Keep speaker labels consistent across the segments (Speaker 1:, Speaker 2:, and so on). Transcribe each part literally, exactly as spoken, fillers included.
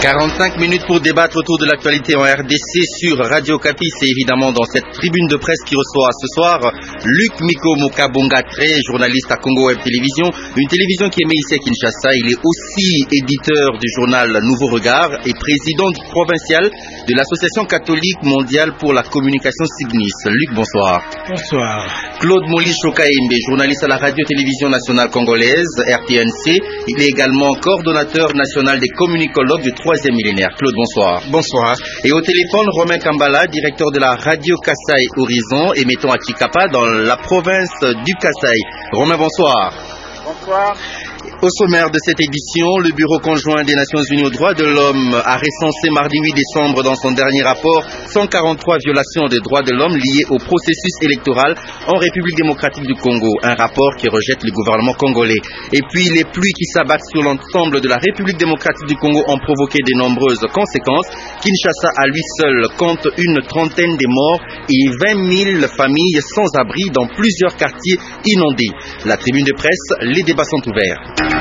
Speaker 1: quarante-cinq minutes pour débattre autour de l'actualité en R D C sur Radio Kapi. C'est évidemment dans cette tribune de presse qui reçoit ce soir Luc Miko Mokabongatre, journaliste à Congo Web Télévision, une télévision qui émet ici à Kinshasa. Il est aussi éditeur du journal Nouveau Regard et président provincial de l'Association catholique mondiale pour la communication Signis. Luc, bonsoir.
Speaker 2: Bonsoir.
Speaker 1: Claude Moli-Chokaembe, journaliste à la radio-télévision nationale congolaise, R T N C. Il est également coordonnateur national des communicologues du troisième millénaire. Claude, bonsoir.
Speaker 2: Bonsoir.
Speaker 1: Et au téléphone, Romain Kambala, directeur de la radio Kasaï Horizon, émettant à Chikapa dans la province du Kasaï. Romain, bonsoir.
Speaker 3: Bonsoir.
Speaker 1: Au sommaire de cette édition, le Bureau conjoint des Nations Unies aux droits de l'homme a recensé mardi huit décembre dans son dernier rapport cent quarante-trois violations des droits de l'homme liées au processus électoral en République démocratique du Congo. Un rapport qui rejette le gouvernement congolais. Et puis les pluies qui s'abattent sur l'ensemble de la République démocratique du Congo ont provoqué de nombreuses conséquences. Kinshasa à lui seul compte une trentaine de morts et vingt mille familles sans abri dans plusieurs quartiers inondés. La tribune de presse, les débats sont ouverts.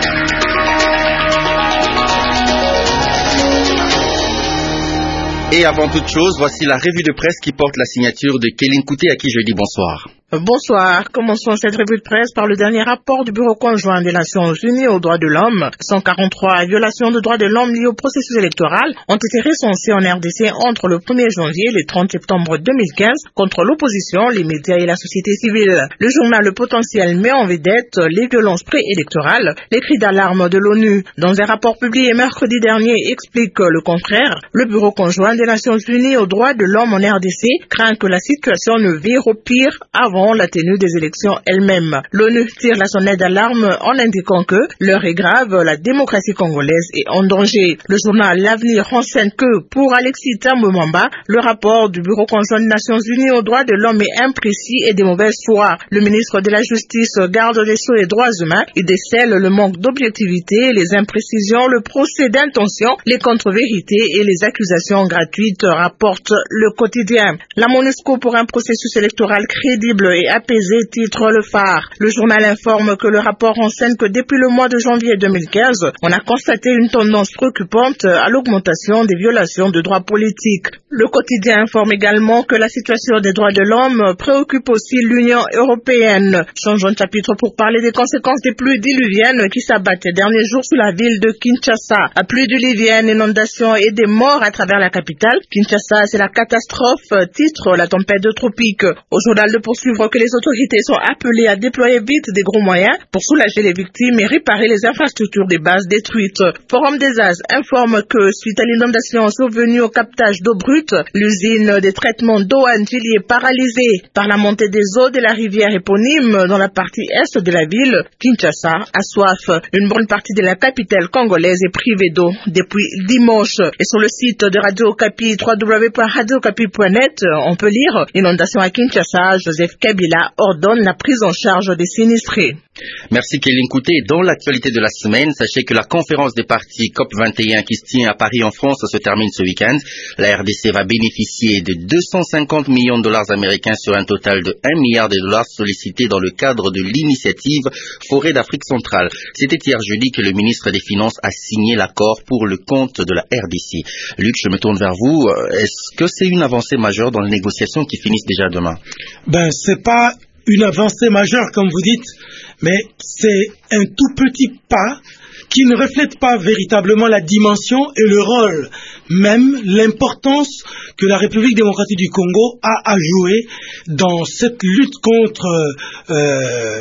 Speaker 1: Et avant toute chose, voici la revue de presse qui porte la signature de Kéline Kouté, à qui je dis bonsoir.
Speaker 4: Bonsoir. Commençons cette revue de presse par le dernier rapport du Bureau conjoint des Nations Unies aux droits de l'homme. cent quarante-trois violations de droits de l'homme liées au processus électoral ont été recensées en R D C entre le premier janvier et le trente septembre deux mille quinze contre l'opposition, les médias et la société civile. Le journal Le Potentiel met en vedette les violences préélectorales. Les cris d'alarme de l'ONU, dans un rapport publié mercredi dernier, explique le contraire. Le Bureau conjoint des Nations Unies aux droits de l'homme en R D C craint que la situation ne vire au pire avant la tenue des élections elles-mêmes. L'ONU tire la sonnette d'alarme en indiquant que l'heure est grave, la démocratie congolaise est en danger. Le journal L'Avenir renseigne que, pour Alexis Tambwe-Mwamba, le rapport du Bureau conjoint des Nations Unies aux droits de l'homme est imprécis et de mauvaise foi. Le ministre de la Justice, garde des Sceaux et droits humains, il décèle le manque d'objectivité, les imprécisions, le procès d'intention, les contre-vérités et les accusations gratuites, rapporte le quotidien. La MONUSCO pour un processus électoral crédible et apaisé, titre Le Phare. Le journal informe que le rapport renseigne que depuis le mois de janvier deux mille quinze, on a constaté une tendance préoccupante à l'augmentation des violations de droits politiques. Le quotidien informe également que la situation des droits de l'homme préoccupe aussi l'Union européenne. Changeons de chapitre pour parler des conséquences des pluies diluviennes qui s'abattent ces derniers jours sur la ville de Kinshasa. À pluie diluvienne, inondations et des morts à travers la capitale. Kinshasa, c'est la catastrophe, titre La tempête tropique. Au journal de poursuivre que les autorités sont appelées à déployer vite des gros moyens pour soulager les victimes et réparer les infrastructures des bases détruites. Forum des As informe que, suite à l'inondation survenue au captage d'eau brute, l'usine des traitements d'eau à Ndjili est paralysée par la montée des eaux de la rivière éponyme dans la partie est de la ville. Kinshasa a soif. Une bonne partie de la capitale congolaise est privée d'eau depuis dimanche. Et sur le site de Radio Kapi, w w w point radio kapi point net, on peut lire inondation à Kinshasa, Joseph Kabila ordonne la prise en charge des sinistrés.
Speaker 1: Merci Kéline Kouté. Dans l'actualité de la semaine, sachez que la conférence des partis COP vingt et un qui se tient à Paris en France se termine ce week-end. La R D C va bénéficier de deux cent cinquante millions de dollars américains sur un total de un milliard de dollars sollicités dans le cadre de l'initiative Forêt d'Afrique centrale. C'était hier jeudi que le ministre des Finances a signé l'accord pour le compte de la R D C. Luc, je me tourne vers vous. Est-ce que c'est une avancée majeure dans les négociations qui finissent déjà demain?
Speaker 2: Ben, c'est pas une avancée majeure, comme vous dites, mais c'est un tout petit pas qui ne reflète pas véritablement la dimension et le rôle, même l'importance que la République démocratique du Congo a à jouer dans cette lutte contre euh,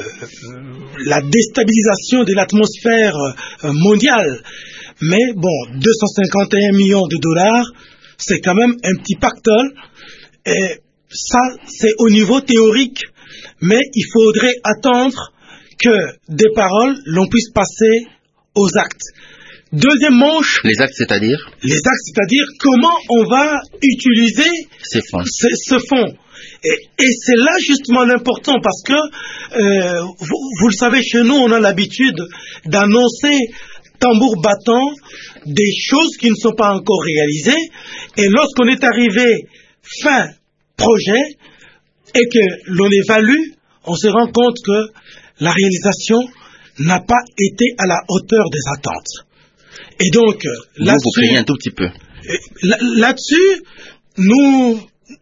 Speaker 2: la déstabilisation de l'atmosphère mondiale. Mais bon, deux cent cinquante et un millions de dollars, c'est quand même un petit pactole, et ça, c'est au niveau théorique. Mais il faudrait attendre que des paroles l'on puisse passer aux actes. Deuxième manche.
Speaker 1: Les actes, c'est-à-dire
Speaker 2: Les actes, c'est-à-dire comment on va utiliser
Speaker 1: ces fonds.
Speaker 2: Ce, ce fonds. Et, et c'est là justement l'important parce que, euh, vous, vous le savez, chez nous, on a l'habitude d'annoncer tambour battant des choses qui ne sont pas encore réalisées. Et lorsqu'on est arrivé fin projet, et que l'on évalue, on se rend compte que la réalisation n'a pas été à la hauteur des attentes. Et donc,
Speaker 1: là vous craignez un tout petit peu.
Speaker 2: Là-dessus, nous,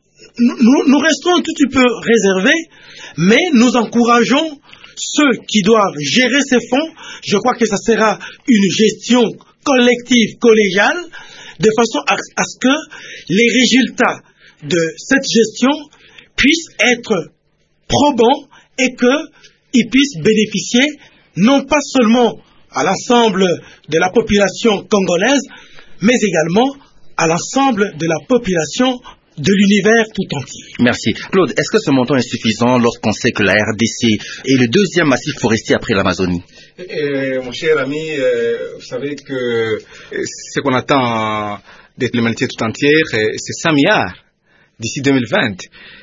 Speaker 2: nous, nous restons un tout petit peu réservés, mais nous encourageons ceux qui doivent gérer ces fonds. Je crois que ça sera une gestion collective, collégiale, de façon à, à ce que les résultats de cette gestion puissent être probants et qu'ils puissent bénéficier non pas seulement à l'ensemble de la population congolaise, mais également à l'ensemble de la population de l'univers tout entier.
Speaker 1: Merci. Claude, est-ce que ce montant est suffisant lorsqu'on sait que la R D C est le deuxième massif forestier après l'Amazonie?
Speaker 3: Et, mon cher ami, euh, vous savez que ce qu'on attend de l'humanité tout entière, c'est cent milliards d'ici deux mille vingt.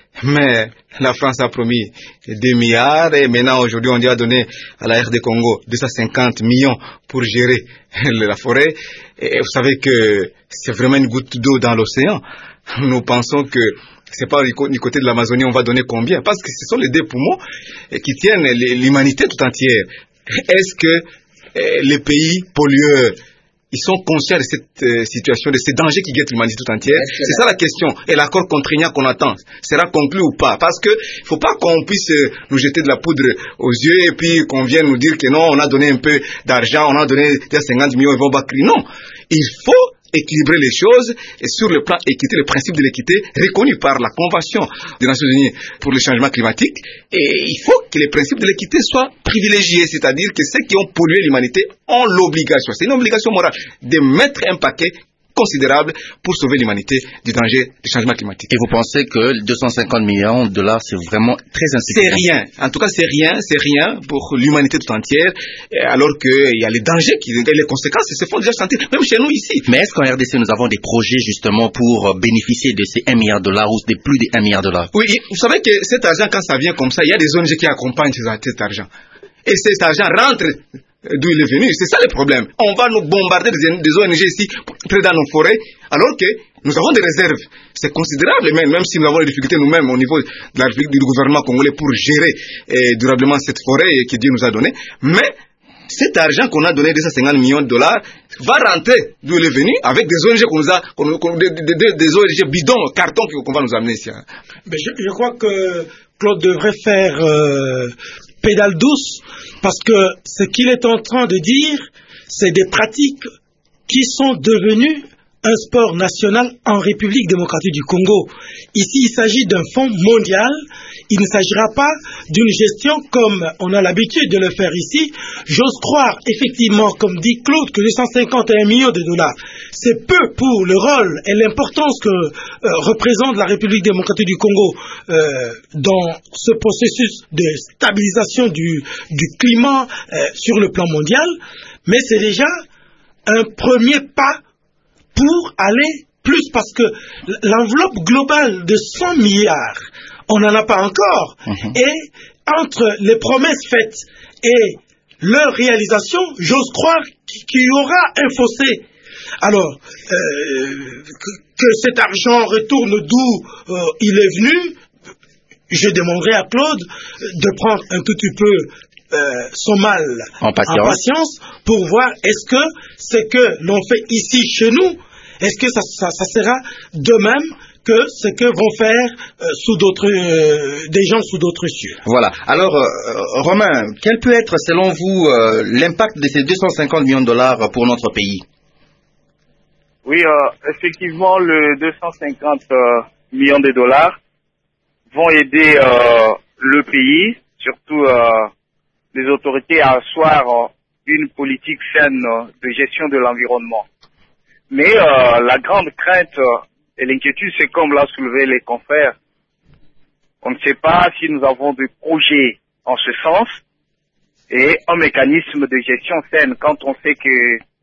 Speaker 3: Mais la France a promis deux milliards et maintenant aujourd'hui on lui a donné à la R D Congo deux cent cinquante millions pour gérer la forêt. Et vous savez que c'est vraiment une goutte d'eau dans l'océan. Nous pensons que c'est pas du côté de l'Amazonie on va donner combien, parce que ce sont les deux poumons qui tiennent l'humanité tout entière. Est-ce que les pays pollueurs ils sont conscients de cette euh, situation, de ces dangers qui guettent l'humanité tout entière? C'est ça la question. Et l'accord contraignant qu'on attend sera conclu ou pas? Parce que il ne faut pas qu'on puisse euh, nous jeter de la poudre aux yeux et puis qu'on vienne nous dire que non, on a donné un peu d'argent, on a donné cinquante millions, ils vont battre. Non. Il faut équilibrer les choses et sur le plan équité, le principe de l'équité reconnu par la Convention des Nations Unies pour le changement climatique, et il faut que les principes de l'équité soient privilégiés, c'est-à-dire que ceux qui ont pollué l'humanité ont l'obligation, c'est une obligation morale, de mettre un paquet considérable pour sauver l'humanité du danger du changement climatique.
Speaker 1: Et vous pensez que deux cent cinquante millions de dollars, c'est vraiment très insuffisant?
Speaker 3: C'est rien. En tout cas, c'est rien, c'est rien pour l'humanité tout entière, alors qu'il y a les dangers, qui, les conséquences se font déjà sentir, même chez nous ici.
Speaker 1: Mais est-ce qu'en R D C, nous avons des projets justement pour bénéficier de ces un milliard de dollars ou de plus de un milliard de dollars?
Speaker 3: Oui, vous savez que cet argent, quand ça vient comme ça, il y a des O N G qui accompagnent cet argent. Et cet argent rentre d'où il est venu, c'est ça le problème. On va nous bombarder des, des O N G ici, près dans nos forêts, alors que nous avons des réserves. C'est considérable, même, même si nous avons des difficultés nous-mêmes au niveau de la, du gouvernement congolais pour gérer eh, durablement cette forêt que Dieu nous a donnée. Mais cet argent qu'on a donné, deux cent cinquante millions de dollars, va rentrer d'où il est venu, avec des O N G qu'on nous a, qu'on, qu'on, des, des, des O N G bidons, cartons qu'on va nous amener ici.
Speaker 2: Mais je, je crois que Claude devrait faire euh, pédale douce, parce que ce qu'il est en train de dire, c'est des pratiques qui sont devenues un sport national en République démocratique du Congo. Ici, il s'agit d'un fonds mondial. Il ne s'agira pas d'une gestion comme on a l'habitude de le faire ici. J'ose croire, effectivement, comme dit Claude, que deux cent cinquante et un millions de dollars, c'est peu pour le rôle et l'importance que euh, représente la République démocratique du Congo euh, dans ce processus de stabilisation du, du climat euh, sur le plan mondial. Mais c'est déjà un premier pas pour aller plus, parce que l'enveloppe globale de cent milliards, on n'en a pas encore. Mmh. Et entre les promesses faites et leur réalisation, j'ose croire qu'il y aura un fossé. Alors, euh, que, que cet argent retourne d'où euh, il est venu, je demanderai à Claude de prendre un tout petit peu Euh, son mal
Speaker 1: en patience.
Speaker 2: en patience pour voir est-ce que ce que l'on fait ici chez nous, est-ce que ça, ça, ça sera de même que ce que vont faire euh, sous d'autres, euh, des gens sous d'autres cieux.
Speaker 1: Voilà. Alors, euh, Romain, quel peut être selon vous euh, l'impact de ces deux cent cinquante millions de dollars pour notre pays?
Speaker 5: Oui, euh, effectivement, le deux cent cinquante euh, millions de dollars vont aider euh, le pays, surtout euh, les autorités à asseoir euh, une politique saine euh, de gestion de l'environnement. Mais euh, la grande crainte euh, et l'inquiétude, c'est comme l'a soulevé les confrères. On ne sait pas si nous avons des projets en ce sens et un mécanisme de gestion saine quand on sait que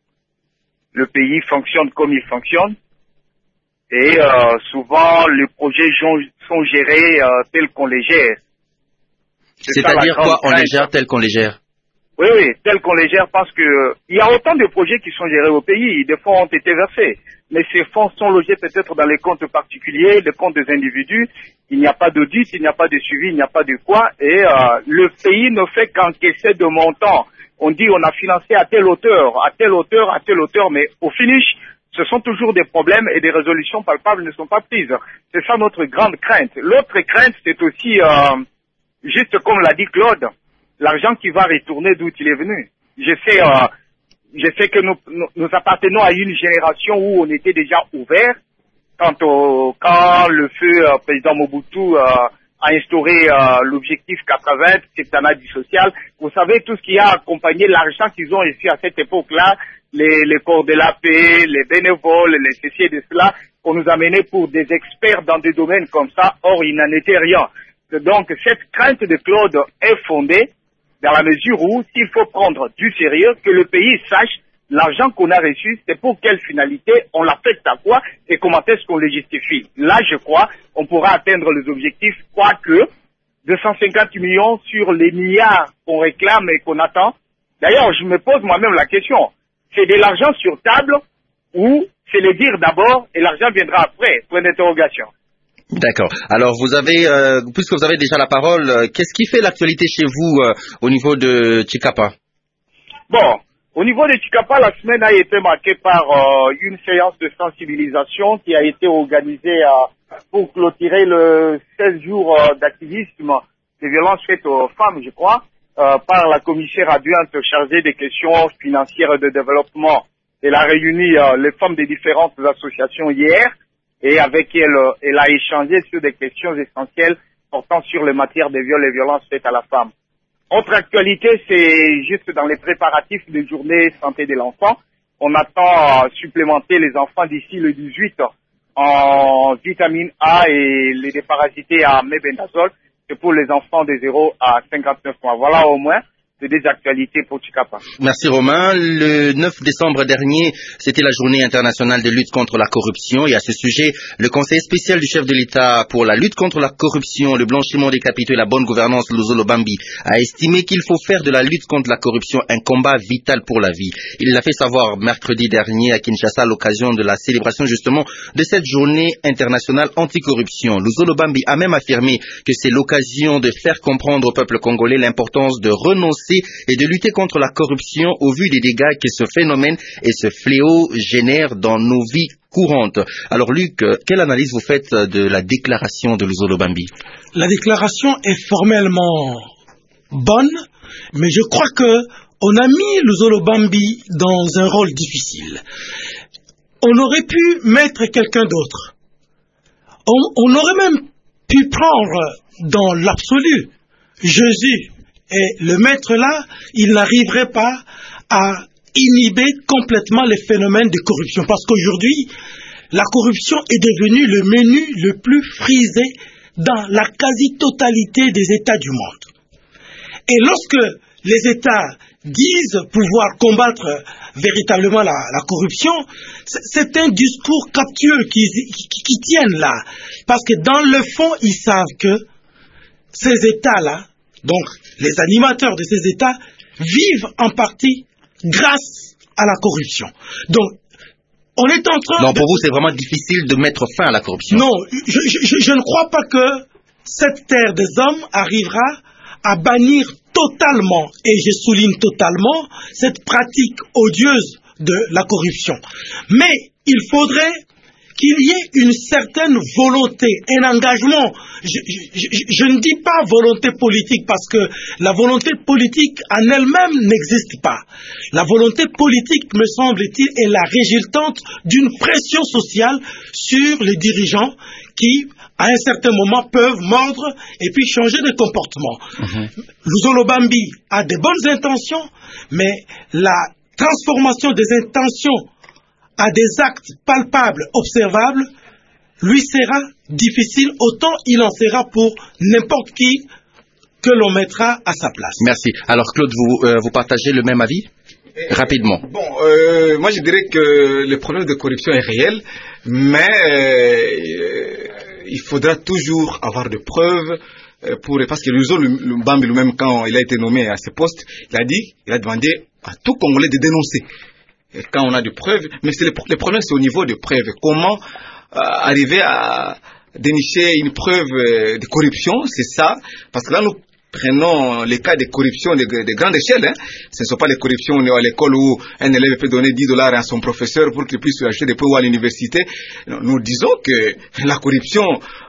Speaker 5: le pays fonctionne comme il fonctionne. Et euh, souvent, les projets sont gérés euh, tels qu'on les gère.
Speaker 1: C'est-à-dire quoi, on les gère tel qu'on les gère?
Speaker 5: Oui, oui, tel qu'on les gère, parce que euh, il y a autant de projets qui sont gérés au pays, des fonds ont été versés, mais ces fonds sont logés peut-être dans les comptes particuliers, les comptes des individus, il n'y a pas d'audit, il n'y a pas de suivi, il n'y a pas de quoi, et euh, le pays ne fait qu'encaisser de montants on dit on a financé à telle hauteur, à telle hauteur, à telle hauteur, mais au finish, ce sont toujours des problèmes et des résolutions palpables ne sont pas prises. C'est ça notre grande crainte. L'autre crainte, c'est aussi, euh, juste comme l'a dit Claude, l'argent qui va retourner d'où il est venu. Je sais, euh, je sais que nous, nous, nous appartenons à une génération où on était déjà ouvert quand, au, quand le feu euh, président Mobutu euh, a instauré euh, l'objectif quatre-vingts, septennat du social. Vous savez tout ce qui a accompagné l'argent qu'ils ont reçu à cette époque-là, les, les corps de la paix, les bénévoles, les ceci et de cela, qu'on nous a menés pour des experts dans des domaines comme ça. Or, il n'en était rien. Donc, cette crainte de Claude est fondée dans la mesure où, s'il faut prendre du sérieux, que le pays sache l'argent qu'on a reçu, c'est pour quelle finalité, on l'affecte à quoi et comment est-ce qu'on le justifie. Là, je crois, on pourra atteindre les objectifs, quoique deux cent cinquante millions sur les milliards qu'on réclame et qu'on attend. D'ailleurs, je me pose moi-même la question, c'est de l'argent sur table ou c'est le dire d'abord et l'argent viendra après, point d'interrogation.
Speaker 1: D'accord. Alors, vous avez, euh, puisque vous avez déjà la parole, euh, qu'est-ce qui fait l'actualité chez vous euh, au niveau de Tshikapa?
Speaker 5: Bon, au niveau de Tshikapa, la semaine a été marquée par euh, une séance de sensibilisation qui a été organisée euh, pour clôturer le seize jours euh, d'activisme des violences faites aux femmes, je crois, euh, par la commissaire adjointe chargée des questions financières et de développement. Elle a réuni euh, les femmes des différentes associations hier. Et avec elle, elle a échangé sur des questions essentielles portant sur les matières de viols et violences faites à la femme. Autre actualité, c'est juste dans les préparatifs des journées santé de l'enfant. On attend euh, supplémenter les enfants d'ici le dix-huit en vitamine A et les déparasités à mébendazole. C'est pour les enfants de zéro à cinquante-neuf mois. Voilà au moins c'est des actualités pour Tshikapa.
Speaker 1: Merci Romain. Le neuf décembre dernier, c'était la journée internationale de lutte contre la corruption et à ce sujet, le conseiller spécial du chef de l'État pour la lutte contre la corruption, le blanchiment des capitaux et la bonne gouvernance, Luzolo Bambi, a estimé qu'il faut faire de la lutte contre la corruption un combat vital pour la vie. Il l'a fait savoir mercredi dernier à Kinshasa à l'occasion de la célébration justement de cette journée internationale anticorruption. Luzolo Bambi a même affirmé que c'est l'occasion de faire comprendre au peuple congolais l'importance de renoncer et de lutter contre la corruption au vu des dégâts que ce phénomène et ce fléau génèrent dans nos vies courantes. Alors Luc, quelle analyse vous faites de la déclaration de Luzolo Bambi?
Speaker 2: La déclaration est formellement bonne, mais je crois que on a mis Luzolo Bambi dans un rôle difficile. On aurait pu mettre quelqu'un d'autre. On, on aurait même pu prendre dans l'absolu Jésus. Et le maître là, il n'arriverait pas à inhiber complètement les phénomènes de corruption. Parce qu'aujourd'hui, la corruption est devenue le menu le plus frisé dans la quasi-totalité des États du monde. Et lorsque les États disent pouvoir combattre véritablement la, la corruption, c'est un discours captieux qui, qui, qui tiennent là. Parce que dans le fond, ils savent que ces États-là, donc les animateurs de ces États, vivent en partie grâce à la corruption. Donc, on est en train...
Speaker 1: Donc,
Speaker 2: de...
Speaker 1: pour vous, c'est vraiment difficile de mettre fin à la corruption.
Speaker 2: Non, je, je, je ne crois pas que cette terre des hommes arrivera à bannir totalement, et je souligne totalement, cette pratique odieuse de la corruption. Mais il faudrait qu'il y ait une certaine volonté, un engagement. Je, je, je, je ne dis pas volonté politique parce que la volonté politique en elle-même n'existe pas. La volonté politique, me semble-t-il, est la résultante d'une pression sociale sur les dirigeants qui, à un certain moment, peuvent mordre et puis changer de comportement. Mm-hmm. Luzolo Bambi a de bonnes intentions, mais la transformation des intentions à des actes palpables, observables, lui sera difficile, autant il en sera pour n'importe qui que l'on mettra à sa place.
Speaker 1: Merci. Alors Claude, vous, euh, vous partagez le même avis ?
Speaker 3: Et,
Speaker 1: Rapidement.
Speaker 3: Bon, euh, moi je dirais que le problème de corruption est réel, mais euh, il faudra toujours avoir des preuves pour, parce que Luzolo Bambi lui-même, quand il a été nommé à ce poste, il a dit, il a demandé à tout Congolais de dénoncer. Et quand on a des preuves, mais c'est le, le problème c'est au niveau des preuves. Comment euh, arriver à dénicher une preuve euh, de corruption, c'est ça, parce que là nous prenons les cas de corruption de, de grande échelle, hein. Ce ne sont pas les corruptions à l'école où un élève peut donner dix dollars à son professeur pour qu'il puisse acheter des pots à l'université. Nous disons que la corruption,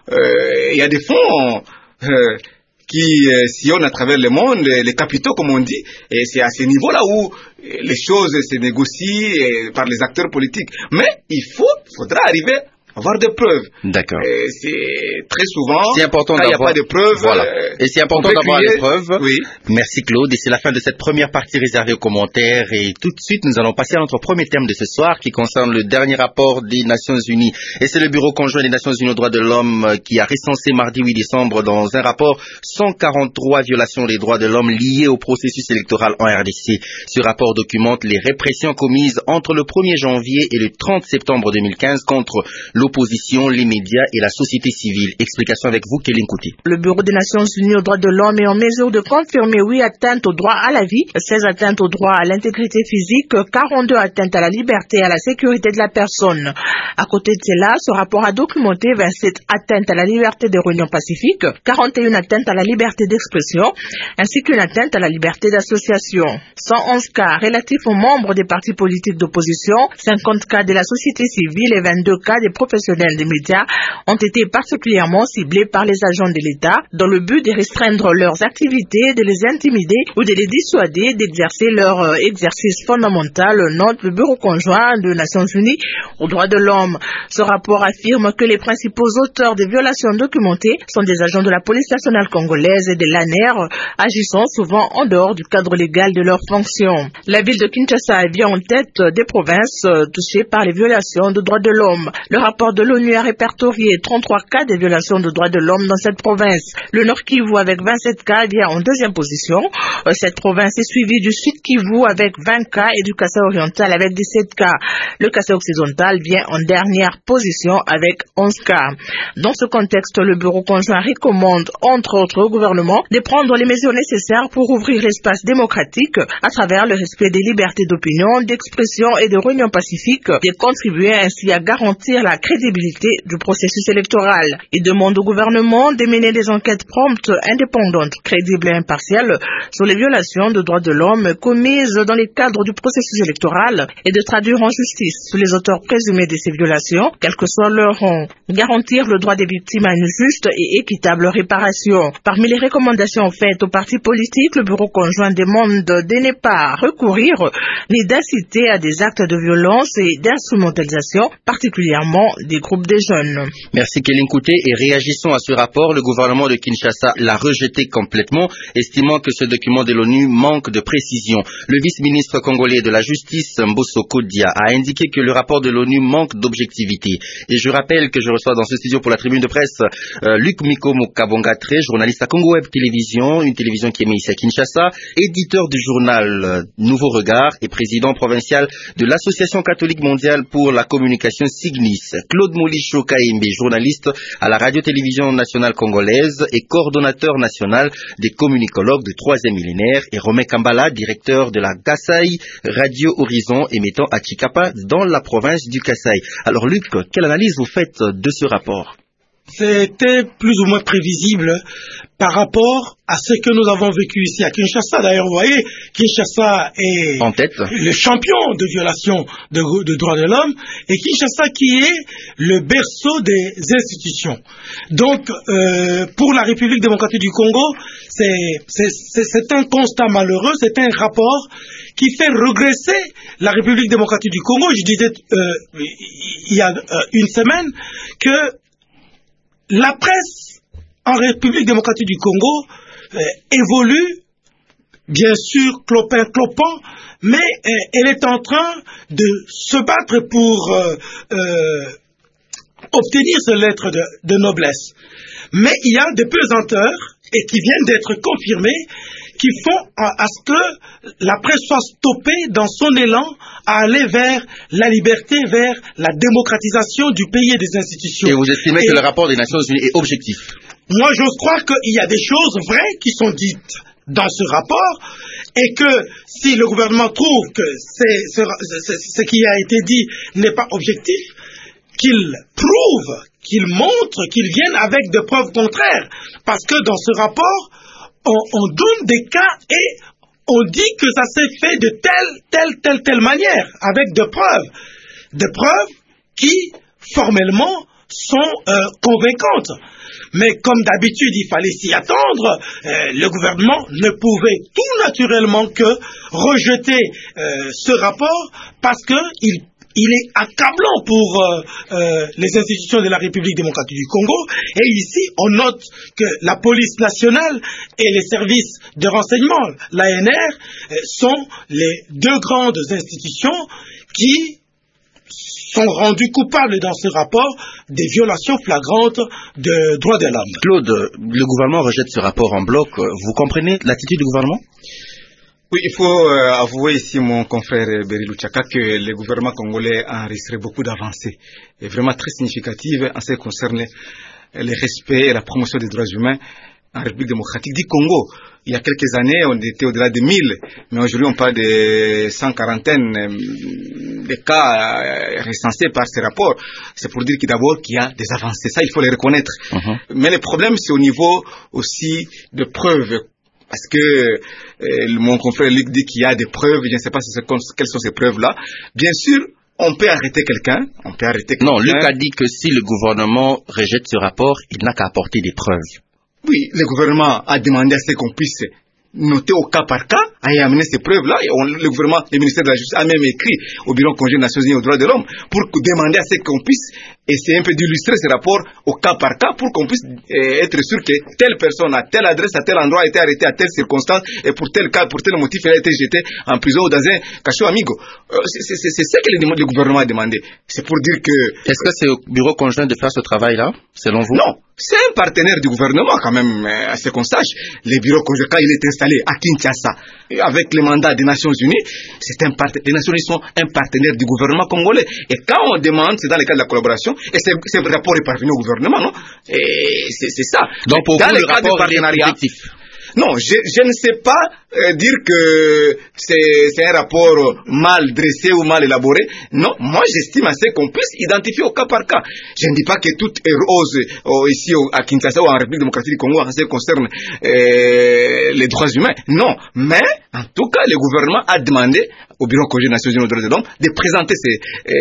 Speaker 3: euh, il y a des fonds euh, qui euh, sillonnent à travers le monde, les capitaux comme on dit, et c'est à ce niveau-là où les choses se négocient euh, par les acteurs politiques. Mais il faut, faudra arriver avoir des preuves.
Speaker 1: D'accord.
Speaker 3: Et c'est très souvent,
Speaker 1: c'est important
Speaker 3: quand il n'y a pas de preuves.
Speaker 1: Voilà.
Speaker 3: Euh,
Speaker 1: et c'est important d'avoir des preuves.
Speaker 3: Oui.
Speaker 1: Merci Claude. Et c'est la fin de cette première partie réservée aux commentaires. Et tout de suite, nous allons passer à notre premier thème de ce soir qui concerne le dernier rapport des Nations Unies. Et c'est le Bureau conjoint des Nations Unies aux droits de l'homme qui a recensé mardi huit décembre dans un rapport cent quarante-trois violations des droits de l'homme liées au processus électoral en R D C. Ce rapport documente les répressions commises entre le premier janvier et le trente septembre deux mille quinze contre l'opposition, les médias et la société civile. Explication avec vous, Kéline Kouté.
Speaker 4: Le Bureau des Nations Unies aux droits de l'homme est en mesure de confirmer huit atteintes au droit à la vie, seize atteintes au droit à l'intégrité physique, quarante-deux atteintes à la liberté et à la sécurité de la personne. À côté de cela, ce rapport a documenté vingt-sept atteintes à la liberté de réunion pacifique, quarante et une atteintes à la liberté d'expression, ainsi qu'une atteinte à la liberté d'association. cent onze cas relatifs aux membres des partis politiques d'opposition, cinquante cas de la société civile et vingt-deux cas des professionnels des médias ont été particulièrement ciblés par les agents de l'État dans le but de restreindre leurs activités, de les intimider ou de les dissuader d'exercer leur euh, exercice fondamental, note le Bureau conjoint des Nations Unies aux droits de l'homme. Ce rapport affirme que les principaux auteurs des violations documentées sont des agents de la police nationale congolaise et de l'A N R, agissant souvent en dehors du cadre légal de leurs fonctions. La ville de Kinshasa est bien en tête des provinces euh, touchées par les violations de droits de l'homme. Le rapport de l'ONU a répertorié trente-trois cas de violations de droits de l'homme dans cette province. Le Nord Kivu avec vingt-sept cas vient en deuxième position. Cette province est suivie du Sud Kivu avec vingt cas et du Kasaï oriental avec dix-sept cas. Le Kasaï occidental vient en dernière position avec onze cas. Dans ce contexte, le Bureau conjoint recommande, entre autres au gouvernement, de prendre les mesures nécessaires pour ouvrir l'espace démocratique à travers le respect des libertés d'opinion, d'expression et de réunion pacifique, de contribuer ainsi à garantir la crédibilité du processus électoral. Il demande au gouvernement de mener des enquêtes promptes, indépendantes, crédibles et impartiales sur les violations de droits de l'homme commises dans les cadres du processus électoral et de traduire en justice les auteurs présumés de ces violations, quel que soit leur rang. Garantir le droit des victimes à une juste et équitable réparation. Parmi les recommandations faites aux partis politiques, le Bureau conjoint demande de ne pas recourir ni d'inciter à des actes de violence et d'instrumentalisation, particulièrement des groupes de jeunes.
Speaker 1: Merci Kéline Kouté. Et réagissons à ce rapport. Le gouvernement de Kinshasa l'a rejeté complètement, estimant que ce document de l'ONU manque de précision. Le vice-ministre congolais de la Justice, Mbosso Kodia, a indiqué que le rapport de l'ONU manque d'objectivité. Et je rappelle que je reçois dans ce studio pour la tribune de presse euh, Luc Miko Mukabonga-Tré, journaliste à Congo Web Télévision, une télévision qui émet ici à Kinshasa, éditeur du journal euh, Nouveau Regard et président provincial de l'Association catholique mondiale pour la communication Signis. Claude Moulicho Kaimbe, journaliste à la radio-télévision nationale congolaise et coordonnateur national des communicologues du troisième millénaire, et Romain Kambala, directeur de la Kasaï Radio Horizon émettant à Chikapa dans la province du Kasaï. Alors Luc, quelle analyse vous faites de ce rapport?
Speaker 2: C'était plus ou moins prévisible par rapport à ce que nous avons vécu ici à Kinshasa. D'ailleurs, vous voyez, Kinshasa est
Speaker 1: en tête,
Speaker 2: le champion de violation de, de droits de l'homme, et Kinshasa qui est le berceau des institutions. Donc, euh, pour la République démocratique du Congo, c'est un constat malheureux, c'est un rapport qui fait regresser la République démocratique du Congo. Je disais euh, il y a euh, une semaine que la presse en République démocratique du Congo euh, évolue, bien sûr, clopin clopant, mais euh, elle est en train de se battre pour euh, euh, obtenir ce lettre de, de noblesse. Mais il y a des pesanteurs, et qui viennent d'être confirmés, qui font à, à ce que la presse soit stoppée dans son élan à aller vers la liberté, vers la démocratisation du pays et des institutions.
Speaker 1: Et vous estimez et que le rapport des Nations Unies est objectif?
Speaker 2: Moi, j'ose croire qu'il y a des choses vraies qui sont dites dans ce rapport, et que si le gouvernement trouve que c'est, c'est, ce qui a été dit n'est pas objectif, qu'il prouve, qu'il montre, qu'il vienne avec des preuves contraires. Parce que dans ce rapport, on, on donne des cas et on dit que ça s'est fait de telle, telle, telle, telle manière, avec des preuves. Des preuves qui, formellement, sont euh, convaincantes. Mais comme d'habitude, il fallait s'y attendre. Euh, le gouvernement ne pouvait tout naturellement que rejeter euh, ce rapport parce qu'il il est accablant pour euh, euh, les institutions de la République démocratique du Congo. Et ici, on note que la police nationale et les services de renseignement, l'A N R, euh, sont les deux grandes institutions qui sont rendus coupables dans ce rapport des violations flagrantes de droits de l'homme.
Speaker 1: Claude, le gouvernement rejette ce rapport en bloc. Vous comprenez l'attitude du gouvernement?
Speaker 3: Oui, il faut euh, avouer ici, mon confrère Berry Luchaka, que le gouvernement congolais a enregistré beaucoup d'avancées, et vraiment très significatives en ce qui concerne le respect et la promotion des droits humains en République démocratique du Congo. Il y a quelques années, on était au-delà de mille, mais aujourd'hui on parle de cent quarantaine de cas recensés par ce rapport. C'est pour dire que d'abord qu'il y a des avancées, ça il faut les reconnaître. Uh-huh. Mais le problème c'est au niveau aussi de preuves. Parce que euh, mon confrère Luc dit qu'il y a des preuves, je ne sais pas si quelles sont ces preuves-là. Bien sûr, on peut arrêter quelqu'un, on peut arrêter quelqu'un.
Speaker 1: Non, Luc a dit que si le gouvernement rejette ce rapport, il n'a qu'à apporter des preuves.
Speaker 3: Oui, le gouvernement a demandé à ce qu'on puisse noter au cas par cas, à y amener ces preuves-là. Et on, le gouvernement, le ministère de la Justice a même écrit au Bureau conjoint des Nations Unies aux droits de l'homme pour demander à ce qu'on puisse essayer un peu d'illustrer ce rapport au cas par cas pour qu'on puisse euh, être sûr que telle personne à telle adresse, à tel endroit a été arrêtée à telle circonstance et pour tel cas, pour tel motif, elle a été jetée en prison ou dans un cachot amigo. Euh, c'est, c'est, c'est ce que le, le gouvernement a demandé. C'est pour dire que...
Speaker 1: Est-ce que c'est au Bureau conjoint de faire ce travail-là, selon vous?
Speaker 3: Non. C'est un partenaire du gouvernement quand même, à ce qu'on sache. Le bureau conjoint, quand il est installé à Kinshasa, avec le mandat des Nations Unies, c'est un part... les Nations Unies sont un partenaire du gouvernement congolais. Et quand on demande, c'est dans le cadre de la collaboration, et ce rapport est parvenu au gouvernement, non? Et c'est, c'est ça.
Speaker 1: Donc pour
Speaker 3: dans
Speaker 1: vous,
Speaker 3: le,
Speaker 1: le
Speaker 3: cadre
Speaker 1: rapport
Speaker 3: du partenariat,
Speaker 1: est effectif?
Speaker 3: Non, je, je ne sais pas euh, dire que c'est, c'est un rapport mal dressé ou mal élaboré. Non, moi j'estime assez qu'on puisse identifier au cas par cas. Je ne dis pas que tout est rose oh, ici au, à Kinshasa ou en République démocratique du Congo en ce qui concerne euh, les droits humains. Non, mais en tout cas le gouvernement a demandé au Bureau conjoint des Nations Unies aux droits de l'homme de présenter ces,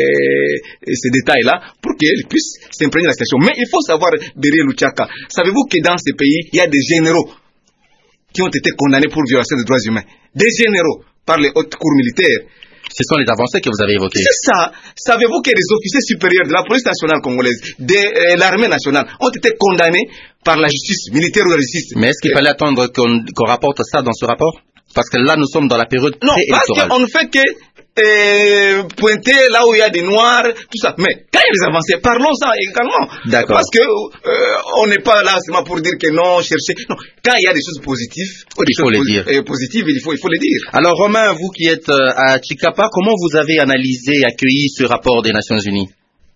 Speaker 3: euh, ces détails-là pour qu'ils puissent s'imprégner de la situation. Mais il faut savoir, Berry Luchaka, savez-vous que dans ces pays, il y a des généraux qui ont été condamnés pour violation des droits humains. Des généraux par les hautes cours militaires.
Speaker 1: Ce sont les avancées que vous avez évoquées.
Speaker 3: C'est ça. Savez-vous que les officiers supérieurs de la police nationale congolaise, de euh, l'armée nationale, ont été condamnés par la justice militaire ou la justice?
Speaker 1: Mais est-ce qu'il fallait attendre qu'on, qu'on rapporte ça dans ce rapport? Parce que là, nous sommes dans la période pré-électorale.
Speaker 3: Non, parce qu'on ne fait que euh, pointer là où il y a des noirs, tout ça. Mais quand il y a des avancées, parlons-en également.
Speaker 1: D'accord.
Speaker 3: Parce que euh, on n'est pas là seulement pour dire que non, chercher. Non, quand il y a des choses positives,
Speaker 1: il
Speaker 3: des
Speaker 1: faut
Speaker 3: choses
Speaker 1: les dire.
Speaker 3: Euh, positives, il faut, il faut les dire.
Speaker 1: Alors Romain, vous qui êtes euh, à Chikapa, comment vous avez analysé et accueilli ce rapport des Nations Unies?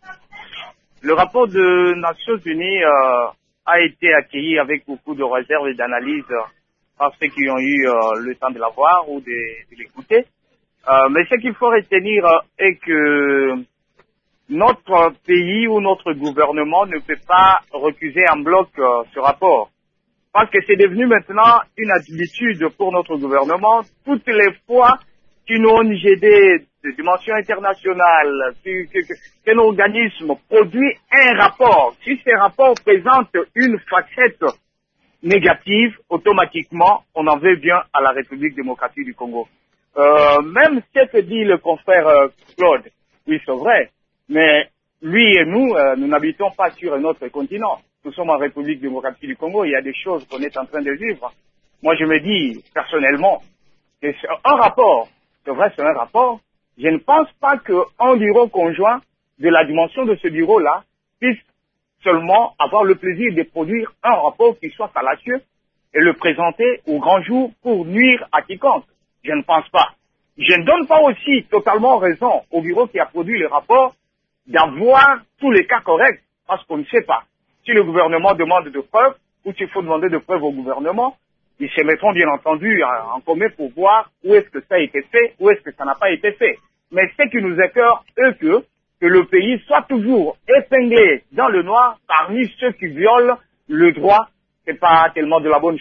Speaker 5: Le rapport des Nations Unies euh, a été accueilli avec beaucoup de réserves et d'analyses par ceux qui ont eu euh, le temps de la voir ou de, de l'écouter. Euh, mais ce qu'il faut retenir euh, est que notre pays ou notre gouvernement ne peut pas recuser en bloc euh, ce rapport. Parce que c'est devenu maintenant une habitude pour notre gouvernement. Toutes les fois qu'une O N G D de dimension internationale, qu'un organisme produit un rapport, si ce rapport présente une facette négative, automatiquement, on en veut bien à la République démocratique du Congo. Euh, même ce que dit le confrère euh, Claude, oui c'est vrai, mais lui et nous, euh, nous n'habitons pas sur un autre continent. Nous sommes en République démocratique du Congo, il y a des choses qu'on est en train de vivre. Moi je me dis, personnellement, que c'est un rapport, c'est vrai c'est un rapport, je ne pense pas qu'un bureau conjoint de la dimension de ce bureau-là puisse seulement avoir le plaisir de produire un rapport qui soit fallacieux et le présenter au grand jour pour nuire à quiconque. Je ne pense pas. Je ne donne pas aussi totalement raison au bureau qui a produit le rapport d'avoir tous les cas corrects, parce qu'on ne sait pas. Si le gouvernement demande de preuves, ou s'il faut demander de preuves au gouvernement, ils se mettront bien entendu en commun pour voir où est-ce que ça a été fait, où est-ce que ça n'a pas été fait. Mais ce qui nous écœure, c'est que, que le pays soit toujours épinglé dans le noir parmi ceux qui violent le droit, c'est pas tellement de la bonne chose.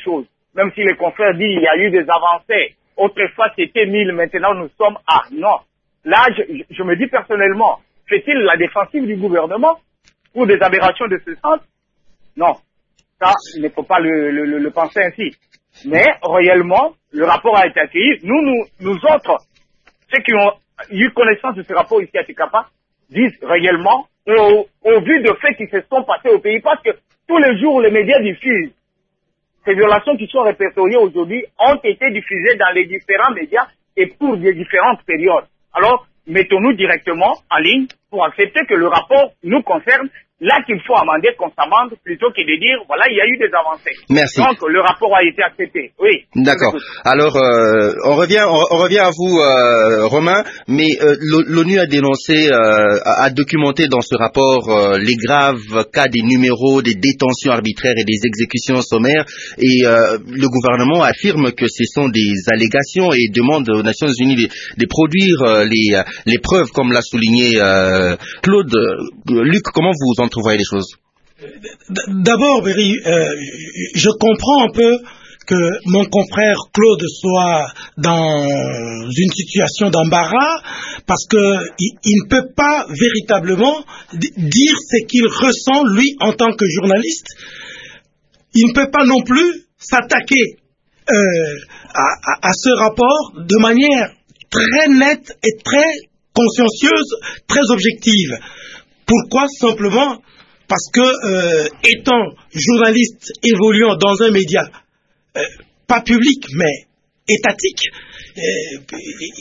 Speaker 5: même si les confrères disent qu'il y a eu des avancées. Autrefois, c'était mille, maintenant nous sommes à... Non. Là, je, je me dis personnellement, fait-il la défensive du gouvernement pour des aberrations de ce sens? Non. Ça, il ne faut pas le, le, le penser ainsi. Mais, réellement, le rapport a été accueilli. Nous, nous, nous autres, ceux qui ont eu connaissance de ce rapport ici à Tekapa, disent réellement, au, au vu de faits qui se sont passés au pays, parce que tous les jours, les médias diffusent. Ces violations qui sont répertoriées aujourd'hui ont été diffusées dans les différents médias et pour des différentes périodes. Alors, mettons-nous directement en ligne pour accepter que le rapport nous concerne. Là qu'il faut amender constamment plutôt que de dire, voilà, il y a eu des avancées.
Speaker 1: Merci.
Speaker 5: Donc, le rapport a été accepté. Oui.
Speaker 1: D'accord. Alors, euh, on revient, on, on revient à vous, euh, Romain, mais euh, l'ONU a dénoncé, euh, a, a documenté dans ce rapport euh, les graves cas des numéros, des détentions arbitraires et des exécutions sommaires, et euh, le gouvernement affirme que ce sont des allégations et demande aux Nations Unies de, de produire euh, les, les preuves, comme l'a souligné euh, Claude. Euh, Luc, comment vous en trouverez les choses?
Speaker 2: D'abord, Berry, euh, je comprends un peu que mon confrère Claude soit dans une situation d'embarras parce que il, il ne peut pas véritablement dire ce qu'il ressent lui en tant que journaliste. Il ne peut pas non plus s'attaquer euh, à, à, à ce rapport de manière très nette et très consciencieuse, très objective. Pourquoi? Simplement parce que, euh, étant journaliste évoluant dans un média, euh, pas public, mais étatique, euh,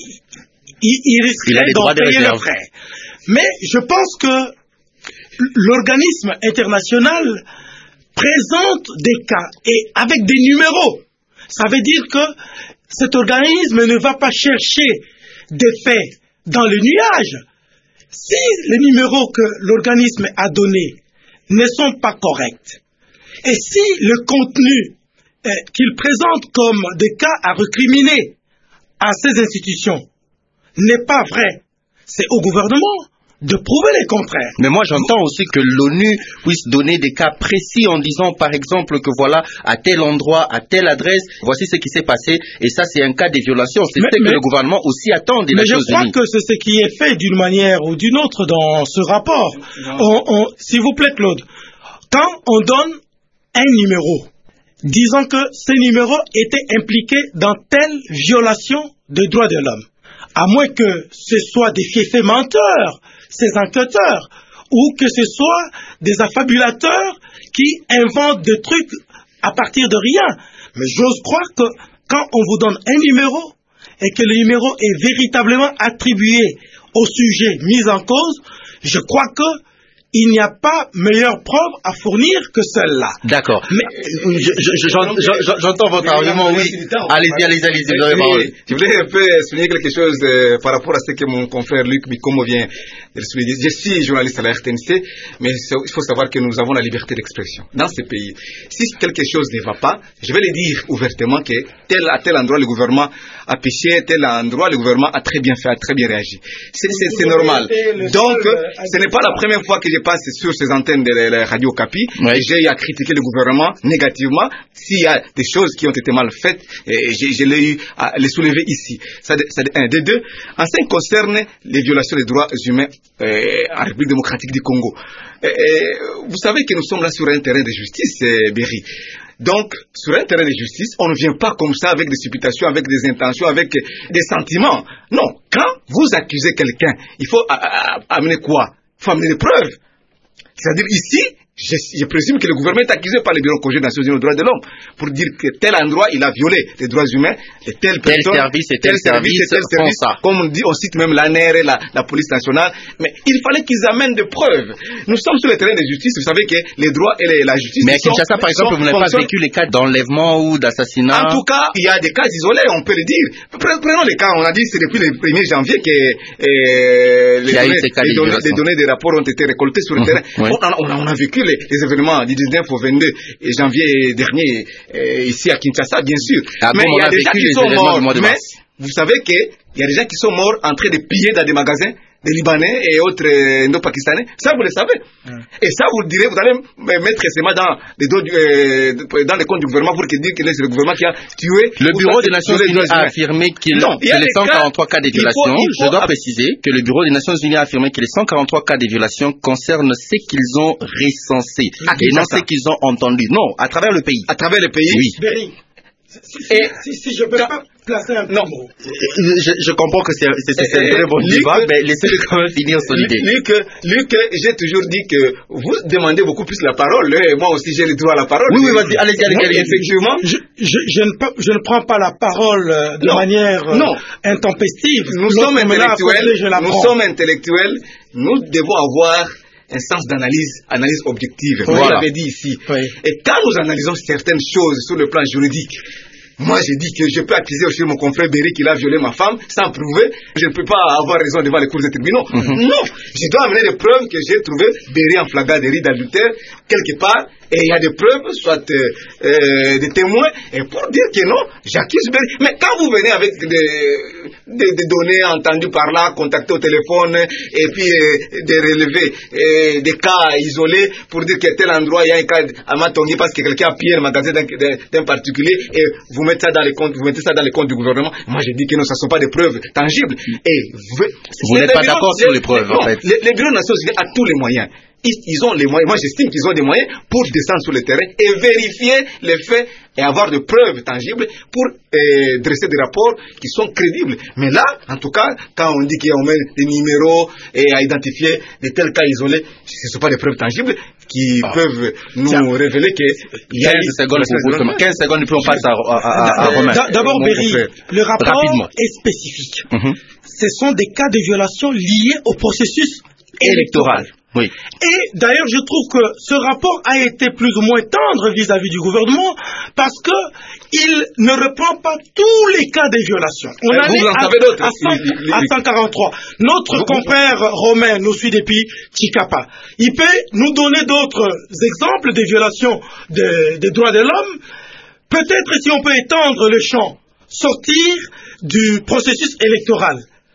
Speaker 2: il, il risquerait d'en payer le frais. Mais je pense que l'organisme international présente des cas, et avec des numéros. Ça veut dire que cet organisme ne va pas chercher des faits dans le nuage. Si les numéros que l'organisme a donnés ne sont pas corrects, et si le contenu euh, qu'il présente comme des cas à recriminer à ces institutions n'est pas vrai, c'est au gouvernement de prouver le contraire.
Speaker 1: Mais moi j'entends aussi que l'ONU puisse donner des cas précis en disant par exemple que voilà, à tel endroit, à telle adresse, voici ce qui s'est passé, et ça c'est un cas de violation. C'est ce que le gouvernement aussi attend des Nations Unies.
Speaker 2: Mais je crois que c'est ce qui est fait d'une manière ou d'une autre dans ce rapport. On, on, s'il vous plaît Claude, quand on donne un numéro, disons que ce numéro était impliqué dans telle violation des droits de l'homme, à moins que ce soit des fiefs menteurs, ces enquêteurs, ou que ce soit des affabulateurs qui inventent des trucs à partir de rien. Mais j'ose croire que quand on vous donne un numéro et que le numéro est véritablement attribué au sujet mis en cause, je crois que il n'y a pas meilleure preuve à fournir que celle-là.
Speaker 1: D'accord. Mais j'entends votre argument, oui. Allez-y, allez-y, allez-y.
Speaker 3: Je voulais un peu souligner quelque chose euh, par rapport à ce que mon confrère Luc Bikomo vient de souligner. Je suis journaliste à la R T N C, mais il faut savoir que nous avons la liberté d'expression dans ce pays. Si quelque chose ne va pas, je vais le dire ouvertement que tel, à tel endroit le gouvernement a péché, tel endroit le gouvernement a très bien fait, a très bien réagi. C'est normal. Donc, ce n'est pas la première fois que je passe sur ces antennes de la radio Capi, oui. J'ai à critiquer le gouvernement négativement s'il y a des choses qui ont été mal faites, et je, je l'ai eu à les soulever ici. Ça, ça de un. De deux, en ce qui concerne les violations des droits humains euh, en République démocratique du Congo. Euh, vous savez que nous sommes là sur un terrain de justice, euh, Berry. Donc, sur un terrain de justice, on ne vient pas comme ça avec des supputations, avec des intentions, avec des sentiments. Non, quand vous accusez quelqu'un, il faut a, a, amener quoi? Il faut amener des preuves. C'est-à-dire ici, je, je présume que le gouvernement est accusé par le Bureau conjoint des Nations Unies aux droits de l'homme pour dire que tel endroit il a violé les droits humains et telle personne,
Speaker 1: tel service et tel, tel service,
Speaker 3: service, et tel service ça. Comme on dit, on cite même l'A N R et la, la police nationale. Mais il fallait qu'ils amènent des preuves. Nous sommes sur le terrain de justice. Vous savez que les droits et les, la justice.
Speaker 1: Mais à Kinshasa, par exemple, vous n'avez pas vécu les cas d'enlèvement ou d'assassinat.
Speaker 3: En tout cas, il y a des cas isolés, on peut le dire. Prenons les cas. On a dit que c'est depuis le premier janvier que euh, les, données, les, données, les données des rapports ont été récoltées sur le mmh, terrain. Oui. On, a, on a vécu les, les événements du dix-neuf au vingt-deux janvier dernier, euh, ici à Kinshasa, bien sûr.
Speaker 1: Ah
Speaker 3: mais
Speaker 1: bon,
Speaker 3: il y a des gens qui sont morts.
Speaker 1: Mais
Speaker 3: vous savez qu'il y a des gens qui sont morts en train de piller dans des magasins des Libanais et autres euh, Indo-Pakistanais. Ça, vous le savez. Mm. Et ça, vous direz, vous allez mettre ces mains dans les, dos du, euh, dans les comptes du gouvernement pour dire que c'est le gouvernement qui a tué.
Speaker 1: Le Bureau des Nations Unies a affirmé qu'il y a les cent quarante-trois cas de violations. Je dois préciser que le Bureau des Nations Unies a affirmé que les cent quarante-trois cas de violations concernent ce qu'ils ont recensé et non ce qu'ils ont entendu. Non, à travers le pays.
Speaker 3: À travers le pays.
Speaker 1: Oui.
Speaker 2: Berry, si, si, si, si je peux pas placer un
Speaker 3: non.
Speaker 2: mot.
Speaker 1: Je, je comprends que c'est un très bon débat, mais laissez-le quand même finir son idée.
Speaker 3: Luc, Luc, j'ai toujours dit que vous demandez beaucoup plus la parole, et moi aussi j'ai le droit à la parole.
Speaker 1: Oui, oui, vas-y, allez-y, allez-y.
Speaker 3: Effectivement.
Speaker 2: Je, je, je, ne peux, je ne prends pas la parole de non. manière non. intempestive.
Speaker 3: Nous sommes intellectuels, nous sommes intellectuels, nous devons avoir un sens d'analyse, analyse objective. Vous
Speaker 1: voilà.
Speaker 3: l'avez dit ici.
Speaker 2: Oui.
Speaker 3: Et quand nous analysons certaines choses sur le plan juridique, moi, j'ai dit que je peux accuser aussi mon confrère Berry qu'il a violé ma femme sans prouver. Je ne peux pas avoir raison devant les cours des tribunaux. Mm-hmm. Non, je dois amener des preuves que j'ai trouvé Berry en flagrant délit d'adultère quelque part. Et il y a des preuves, soit euh, euh, des témoins, et pour dire que non, j'accuse Berry. Mais quand vous venez avec des, des, des données entendues par là, contactées au téléphone, et puis euh, des relevés, euh, des cas isolés, pour dire qu'à tel endroit, il y a un cas à Matongi parce que quelqu'un a pillé le magasin d'un particulier, et vous mettez ça dans les comptes, vous mettez ça dans les comptes du gouvernement. Moi, je dis que non, ça ne sont pas des preuves tangibles. Et
Speaker 1: vous, vous n'êtes pas d'accord sur les preuves,
Speaker 3: non,
Speaker 1: en fait.
Speaker 3: Les, les bureaux nationaux ont tous les moyens. Ils, ils ont les moyens, moi j'estime qu'ils ont des moyens pour descendre sur le terrain et vérifier les faits et avoir de preuves tangibles pour euh, dresser des rapports qui sont crédibles. Mais là, en tout cas, quand on dit qu'on met des numéros et à identifier de tels cas isolés, ce ne sont pas des preuves tangibles qui ah. peuvent nous Tiens. révéler qu'il y a
Speaker 1: quinze secondes pour vous. quinze secondes, puis on passe à, à, à, à Romain.
Speaker 2: D'abord, Berry, le rapport
Speaker 1: Rapidement.
Speaker 2: est spécifique.
Speaker 1: Mm-hmm.
Speaker 2: Ce sont des cas de violation liés au processus électoral.
Speaker 1: électoral. Oui.
Speaker 2: Et d'ailleurs, je trouve que ce rapport a été plus ou moins tendre vis-à-vis du gouvernement parce que il ne reprend pas tous les cas de violation. On a dit à, à, cent, à cent quarante-trois. Notre vous, confrère vous... Romain nous suit depuis Chikapa. Il peut nous donner d'autres exemples de violations des de droits de l'homme. Peut-être si on peut étendre le champ, sortir du processus électoral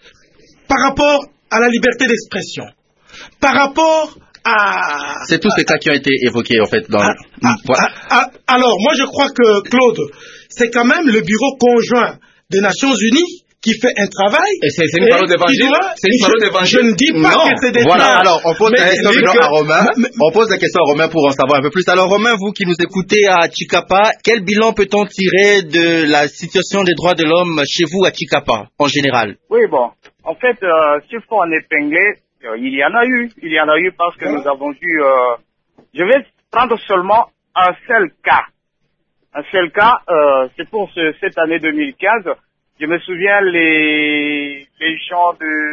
Speaker 2: par rapport à la liberté d'expression. Par rapport à...
Speaker 1: C'est tous ces cas qui ont été évoqués, en fait. Dans...
Speaker 2: À, à, voilà. à, à, alors, moi, je crois que, Claude, c'est quand même le Bureau conjoint des Nations Unies qui fait un travail.
Speaker 3: Et c'est une parole d'évangile. C'est une parole d'évangile.
Speaker 2: Je ne dis pas non. que c'est des
Speaker 1: Voilà, alors, on pose la question que... à Romain. Mais... On pose la question à Romain pour en savoir un peu plus. Alors, Romain, vous qui nous écoutez à Chikapa, quel bilan peut-on tirer de la situation des droits de l'homme chez vous à Chikapa, en général?
Speaker 5: Oui, bon. En fait, euh, s'il faut en épingler, il y en a eu, il y en a eu parce que nous avons eu, euh, je vais prendre seulement un seul cas. Un seul cas, euh, c'est pour ce, cette année deux mille quinze. Je me souviens les, les gens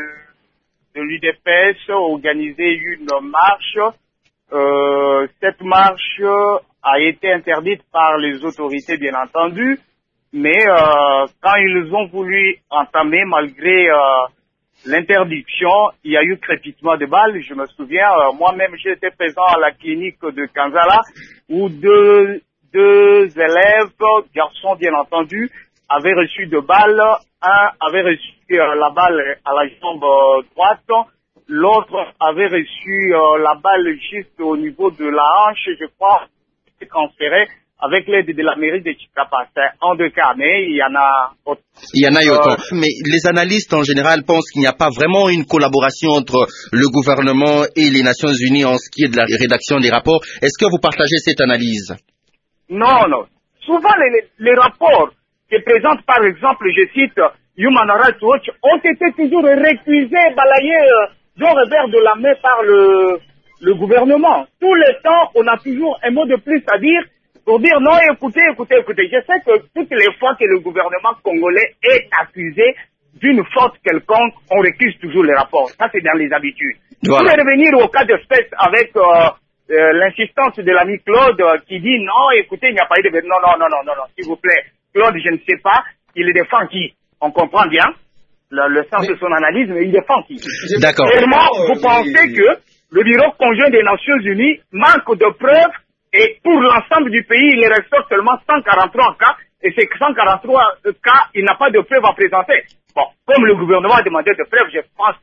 Speaker 5: de, de l'U D P S organisaient une marche. Euh, cette marche a été interdite par les autorités, bien entendu. Mais euh, quand ils ont voulu entamer, malgré... Euh, l'interdiction, il y a eu crépitement de balles. Je me souviens, euh, moi-même, j'étais présent à la clinique de Kanzala où deux, deux élèves, garçons bien entendu, avaient reçu de balles. Un avait reçu euh, la balle à la jambe euh, droite, l'autre avait reçu euh, la balle juste au niveau de la hanche, je crois, transférée avec l'aide de la mairie de Chikapa. C'est en deux cas, mais il y en a autant.
Speaker 1: Il y en a eu autant. Euh, mais les analystes en général pensent qu'il n'y a pas vraiment une collaboration entre le gouvernement et les Nations Unies en ce qui est de la rédaction des rapports. Est-ce que vous partagez cette analyse?
Speaker 5: Non, non. Souvent, les, les rapports qui présentent, par exemple, je cite Human Rights Watch, ont été toujours récusés, balayés euh, d'un revers de la main par le, le gouvernement. Tout le temps, on a toujours un mot de plus à dire pour dire non, écoutez, écoutez, écoutez. Je sais que toutes les fois que le gouvernement congolais est accusé d'une faute quelconque, on récuse toujours les rapports. Ça, c'est dans les habitudes. Voilà. Je vais revenir au cas d'espèce avec euh, euh, l'insistance de l'ami Claude euh, qui dit non, écoutez, il n'y a pas eu de... Non, non, non, non, non, non, s'il vous plaît. Claude, je ne sais pas, il défend qui? On comprend bien le, le sens mais... de son analyse, mais il défend qui?
Speaker 1: D'accord.
Speaker 5: Réellement, vous pensez que le Bureau conjoint des Nations Unies manque de preuves et pour l'ensemble du pays, il reste seulement cent quarante-trois cas, et ces cent quarante-trois cas, il n'a pas de preuves à présenter. Bon, comme le gouvernement a demandé de preuves, je pense que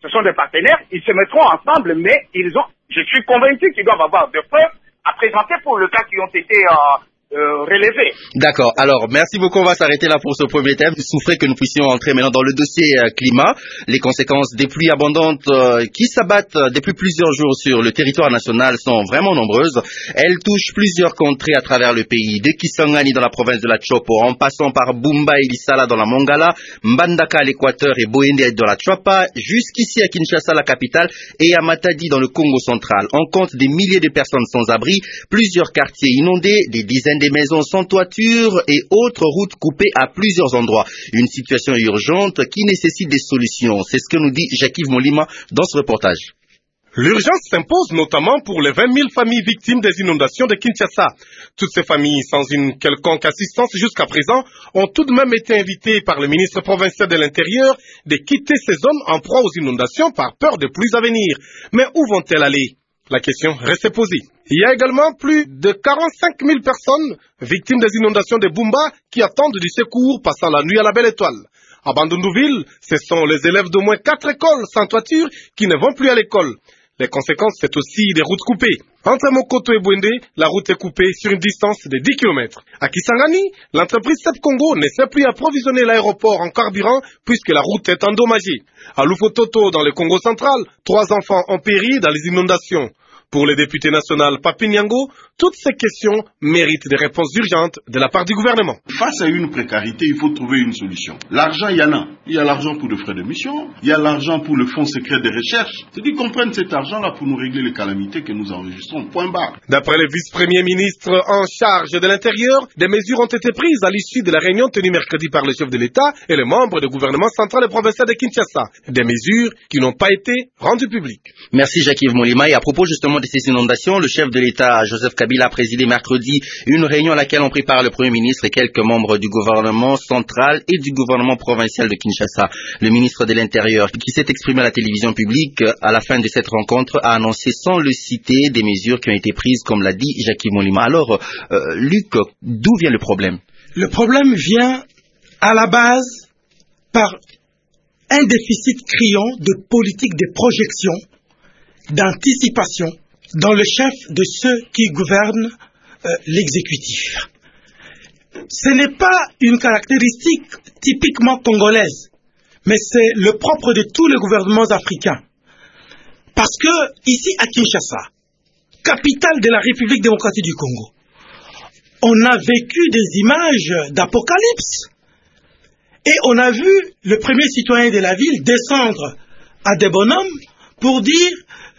Speaker 6: ce sont des partenaires, ils se mettront ensemble, mais ils ont, je suis convaincu qu'ils doivent avoir des preuves à présenter pour le cas qui ont été euh, Euh, relevé.
Speaker 1: D'accord. Alors, merci beaucoup. On va s'arrêter là pour ce premier thème. Je souffrais que nous puissions entrer maintenant dans le dossier euh, climat. Les conséquences des pluies abondantes euh, qui s'abattent euh, depuis plusieurs jours sur le territoire national sont vraiment nombreuses. Elles touchent plusieurs contrées à travers le pays. De Kisangani dans la province de la Chopo, en passant par Bumba et Lissala dans la Mongala, Mbandaka à l'Équateur et Boende dans la Chwapa, jusqu'ici à Kinshasa, la capitale, et à Matadi dans le Congo central. On compte des milliers de personnes sans abri, plusieurs quartiers inondés, des dizaines des maisons sans toiture et autres routes coupées à plusieurs endroits. Une situation urgente qui nécessite des solutions. C'est ce que nous dit Jacques-Yves Molima dans ce reportage.
Speaker 7: L'urgence s'impose notamment pour les vingt mille familles victimes des inondations de Kinshasa. Toutes ces familles, sans une quelconque assistance jusqu'à présent, ont tout de même été invitées par le ministre provincial de l'Intérieur de quitter ces zones en proie aux inondations par peur de pluies à venir. Mais où vont-elles aller ? La question reste posée. Il y a également plus de quarante-cinq mille personnes victimes des inondations de Bumba qui attendent du secours passant la nuit à la Belle Étoile. À Bandundouville, ce sont les élèves d'au moins quatre écoles sans toiture qui ne vont plus à l'école. Les conséquences, c'est aussi des routes coupées. Entre Mokoto et Bwende, la route est coupée sur une distance de dix kilomètres. À Kisangani, l'entreprise Step Congo ne sait plus approvisionner l'aéroport en carburant puisque la route est endommagée. À Lufototo, dans le Congo central, trois enfants ont péri dans les inondations. Pour le député national Papi Nyango, toutes ces questions méritent des réponses urgentes de la part du gouvernement.
Speaker 8: Face à une précarité, il faut trouver une solution. L'argent, il y en a. Il y a l'argent pour le frais de mission, il y a l'argent pour le fonds secret de recherche. C'est-à-dire qu'on prenne cet argent-là pour nous régler les calamités que nous enregistrons. Point barre.
Speaker 7: D'après le vice-premier ministre en charge de l'Intérieur, des mesures ont été prises à l'issue de la réunion tenue mercredi par le chef de l'État et les membres du gouvernement central et provincial de Kinshasa. Des mesures qui n'ont pas été rendues publiques.
Speaker 1: Merci Jacques-Yves Molima. Et à propos justement de ces inondations, le chef de l'État, Joseph Kabila, a présidé mercredi une réunion à laquelle ont pris part le Premier ministre et quelques membres du gouvernement central et du gouvernement provincial de Kinshasa. Le ministre de l'Intérieur, qui s'est exprimé à la télévision publique à la fin de cette rencontre, a annoncé sans le citer des mesures qui ont été prises, comme l'a dit Jacques-Yves Molima. Alors, euh, Luc, d'où vient le problème?
Speaker 2: Le problème vient à la base par un déficit criant de politique de projection, d'anticipation dans le chef de ceux qui gouvernent euh, l'exécutif. Ce n'est pas une caractéristique typiquement congolaise, mais c'est le propre de tous les gouvernements africains. Parce que ici à Kinshasa, capitale de la République démocratique du Congo, on a vécu des images d'apocalypse. Et on a vu le premier citoyen de la ville descendre à des bonhommes pour dire: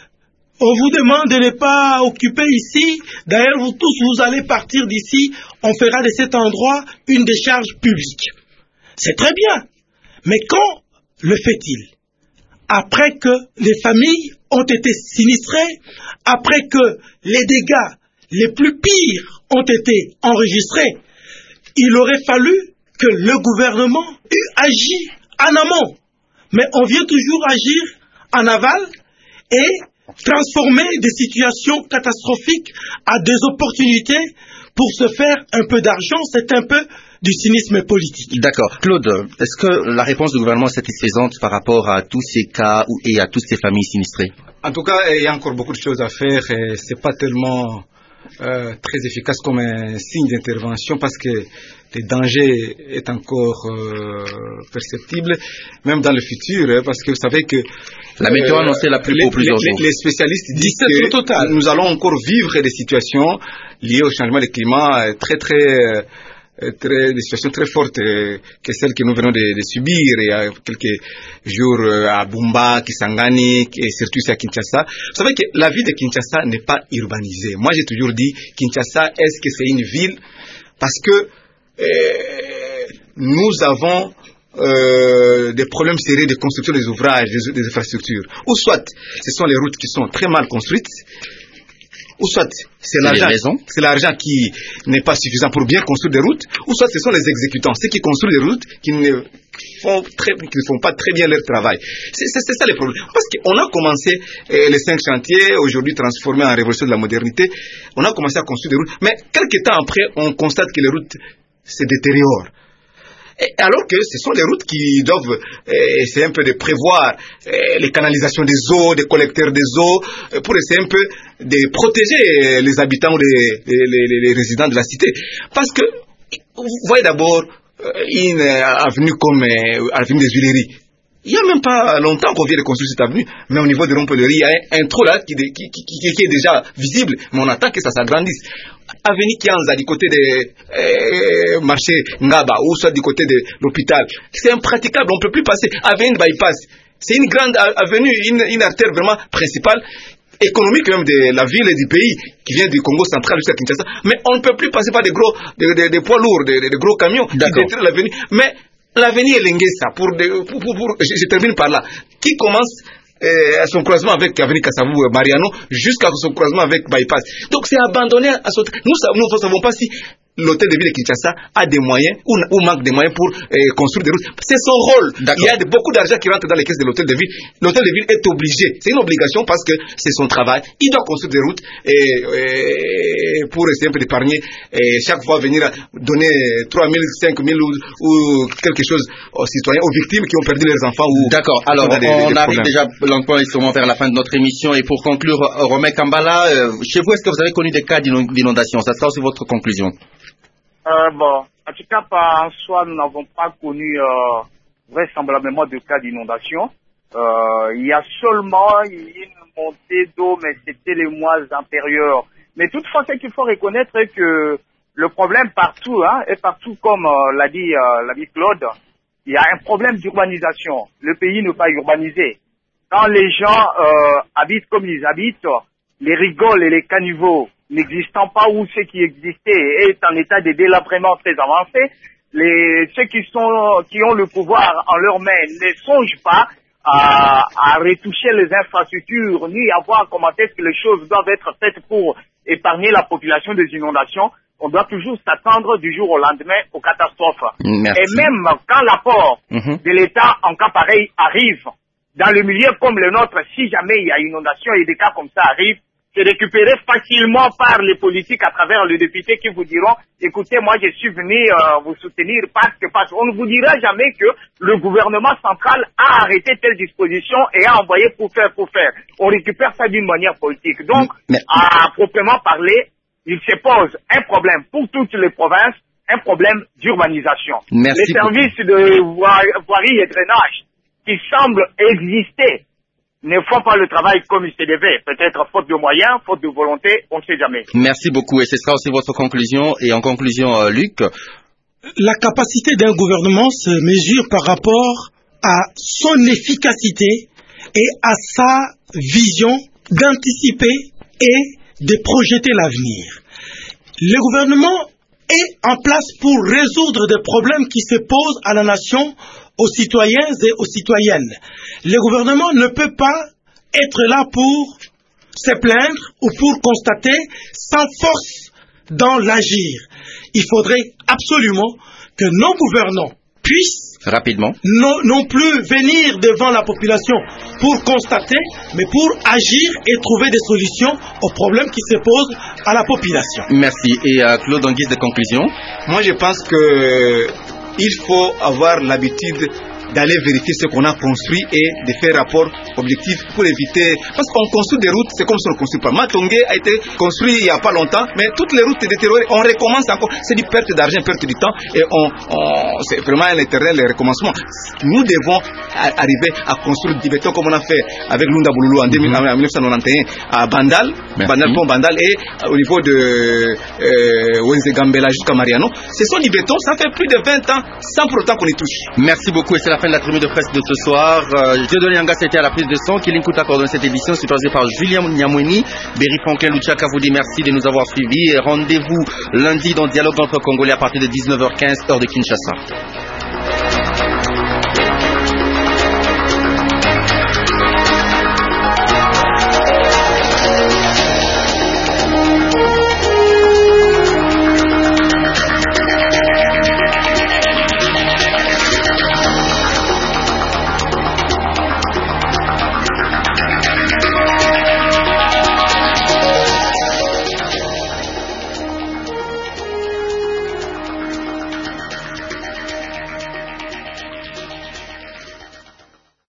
Speaker 2: on vous demande de ne pas occuper ici, d'ailleurs vous tous vous allez partir d'ici, on fera de cet endroit une décharge publique. C'est très bien, mais quand le fait-il? Après que les familles ont été sinistrées, après que les dégâts les plus pires ont été enregistrés, il aurait fallu que le gouvernement eût agi en amont. Mais on vient toujours agir en aval et transformer des situations catastrophiques à des opportunités pour se faire un peu d'argent. C'est un peu du cynisme politique.
Speaker 1: D'accord. Claude, est-ce que la réponse du gouvernement est satisfaisante par rapport à tous ces cas et à toutes ces familles sinistrées?
Speaker 3: En tout cas, il y a encore beaucoup de choses à faire et c'est pas tellement euh, très efficace comme un signe d'intervention parce que le danger est encore euh, perceptible, même dans le futur, hein, parce que vous savez que
Speaker 1: la météo a annoncé la pluie pour plusieurs
Speaker 3: les,
Speaker 1: jours.
Speaker 3: Les spécialistes disent que total. Nous allons encore vivre des situations liées au changement de climat très très Très, des situations très fortes euh, que celles que nous venons de, de subir il y a quelques jours euh, à Bumba, Kisangani et surtout ici à Kinshasa. Vous savez que la ville de Kinshasa n'est pas urbanisée. Moi j'ai toujours dit Kinshasa, est-ce que c'est une ville? Parce que euh, nous avons euh, des problèmes sérieux de construction des ouvrages, des, des infrastructures. Ou soit ce sont les routes qui sont très mal construites, ou soit c'est l'argent, c'est l'argent qui n'est pas suffisant pour bien construire des routes, ou soit ce sont les exécutants, ceux qui construisent des routes qui ne font, très, qui ne font pas très bien leur travail. C'est, c'est, c'est ça le problème. Parce qu'on a commencé euh, les cinq chantiers, aujourd'hui transformés en révolution de la modernité, on a commencé à construire des routes, mais quelques temps après, on constate que les routes se détériorent. Et alors que ce sont les routes qui doivent euh, essayer un peu de prévoir euh, les canalisations des eaux, des collecteurs des eaux, euh, pour essayer un peu de protéger les habitants ou les, les, les, les résidents de la cité. Parce que, vous voyez d'abord euh, une avenue comme euh, avenue des Huileries. Il n'y a même pas longtemps qu'on vient de construire cette avenue, mais au niveau de Rompelerie, il y a un, un trou là qui, qui, qui, qui, qui est déjà visible, mais on attend que ça s'agrandisse. Avenue Kianza, du côté de euh, marché Ngaba, ou soit du côté de l'hôpital, c'est impraticable, on ne peut plus passer. Avenue Bypass, c'est une grande avenue, une, une artère vraiment principale, économique même de la ville et du pays, qui vient du Congo central jusqu'à Kinshasa, mais on ne peut plus passer par des gros, des, des, des poids lourds, des, des gros camions qui détruisent l'avenue. Mais l'avenir Lengesa, pour, pour, pour, pour je, je termine par là, qui commence euh, à son croisement avec Avenue Kassavou Mariano jusqu'à son croisement avec Bypass. Donc c'est abandonné à son... Nous ne savons pas si l'hôtel de ville de Kinshasa a des moyens ou, ou manque des moyens pour euh, construire des routes. C'est son rôle. Il y a de, beaucoup d'argent qui rentre dans les caisses de l'hôtel de ville. L'hôtel de ville est obligé. C'est une obligation parce que c'est son travail. Il doit construire des routes et, et pour essayer un peu d'épargner et chaque fois venir donner trois mille, cinq mille ou, ou quelque chose aux citoyens, aux victimes qui ont perdu leurs enfants.
Speaker 1: D'accord. Alors, des, on des arrive déjà lentement et sûrement vers la fin de notre émission. Et pour conclure, Romain Kambala, euh, chez vous, est-ce que vous avez connu des cas d'inondation? Ça sera aussi votre conclusion.
Speaker 6: Euh, bon, en tout cas, en soi, nous n'avons pas connu euh, vraisemblablement de cas d'inondation. Euh, il y a seulement une montée d'eau, mais c'était les mois antérieurs. Mais toutefois, ce qu'il faut reconnaître est que le problème partout, hein, et partout comme euh, l'a dit euh, l'a dit Claude, il y a un problème d'urbanisation. Le pays n'est pas urbanisé. Quand les gens euh, habitent comme ils habitent, les rigoles et les caniveaux n'existant pas ou ceux qui existaient est en état de délabrement très avancé, les, ceux qui sont, qui ont le pouvoir en leurs mains ne songent pas à, à retoucher les infrastructures, ni à voir comment est-ce que les choses doivent être faites pour épargner la population des inondations. On doit toujours s'attendre du jour au lendemain aux catastrophes.
Speaker 1: Merci.
Speaker 6: Et même quand l'apport
Speaker 1: mm-hmm.
Speaker 6: de l'État en cas pareil arrive, dans le milieu comme le nôtre, si jamais il y a inondation et des cas comme ça arrivent, c'est récupéré facilement par les politiques à travers les députés qui vous diront « Écoutez, moi je suis venu euh, vous soutenir parce que parce qu'on ne vous dira jamais que le gouvernement central a arrêté telle disposition et a envoyé pour faire, pour faire. » On récupère ça d'une manière politique. Donc,
Speaker 1: Mais...
Speaker 6: à proprement parler, il se pose un problème pour toutes les provinces, un problème d'urbanisation.
Speaker 1: Merci
Speaker 6: les services beaucoup. de voirie et drainage qui semblent exister ne font pas le travail comme il se devait. Peut-être faute de moyens, faute de volonté, on ne sait jamais.
Speaker 1: Merci beaucoup. Et ce sera aussi votre conclusion. Et en conclusion, euh, Luc.
Speaker 2: La capacité d'un gouvernement se mesure par rapport à son efficacité et à sa vision d'anticiper et de projeter l'avenir. Le gouvernement est en place pour résoudre des problèmes qui se posent à la nation, aux citoyens et aux citoyennes. Le gouvernement ne peut pas être là pour se plaindre ou pour constater sans force dans l'agir. Il faudrait absolument que nos gouvernants puissent
Speaker 1: rapidement
Speaker 2: non, non plus venir devant la population pour constater, mais pour agir et trouver des solutions aux problèmes qui se posent à la population.
Speaker 1: Merci. Et euh, Claude, en guise de conclusion?
Speaker 3: Moi, je pense que il faut avoir l'habitude d'aller vérifier ce qu'on a construit et de faire rapport objectif pour éviter... Parce qu'on construit des routes, c'est comme si on ne construit pas. Matongé a été construit il n'y a pas longtemps, mais toutes les routes détériorées, on recommence encore. C'est du perte d'argent, perte du temps, et on, on, c'est vraiment un éternel recommencement. Nous devons arriver à construire du béton comme on a fait avec Lunda Bouloulou en, mm-hmm. en mille neuf cent quatre-vingt-onze à Bandal, Merci. Bandal Pont Bandal, et au niveau de euh, Wenze Gambela jusqu'à Mariano. Ce sont du béton, ça fait plus de vingt ans sans pour autant qu'on y touche.
Speaker 1: Merci beaucoup, et c'est la fin de la tribune de presse de ce soir. Euh, Dieudonné Yanga, c'était à la prise de son. Kilin Kouta coordonne cette édition, supervisée par Julien Nyamweni. Berry Franklin Luchaka vous dit merci de nous avoir suivis. Et rendez-vous lundi dans Dialogue entre Congolais à partir de dix-neuf heures quinze, heure de Kinshasa.